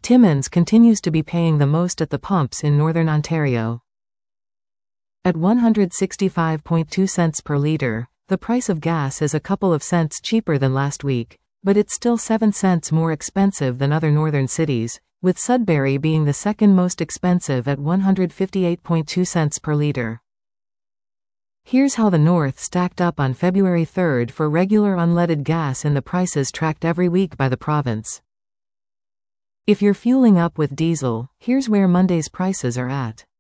Timmins continues to be paying the most at the pumps in Northern Ontario. At 165.2 cents per litre, the price of gas is a couple of cents cheaper than last week, but it's still 7 cents more expensive than other northern cities, with Sudbury being the second most expensive at 158.2 cents per litre. Here's how the North stacked up on February 3rd for regular unleaded gas in the prices tracked every week by the province. If you're fueling up with diesel, here's where Monday's prices are at.